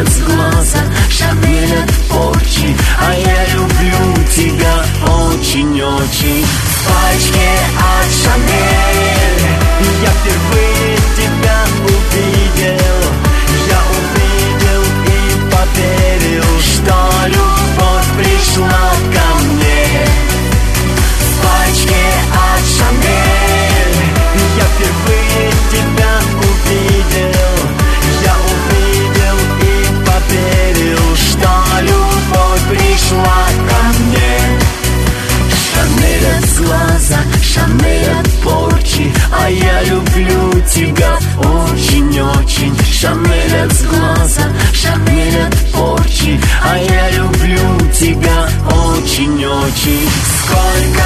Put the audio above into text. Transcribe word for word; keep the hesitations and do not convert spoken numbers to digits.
от сглаза, Шанель от порчи, а я люблю тебя очень-очень. В пачке от Шанель я впервые тебя увидел. Я увидел и поверил, что любовь пришла ко мне. В пачке от Шанель я впервые тебя увидел. Я увидел и поверил, что любовь пришла ко мне. Шанель от глаза, Шанель от порчи, а я люблю тебя очень-очень. Шанель от глаза, Шанель от порчи, а я люблю тебя очень-очень. Сколько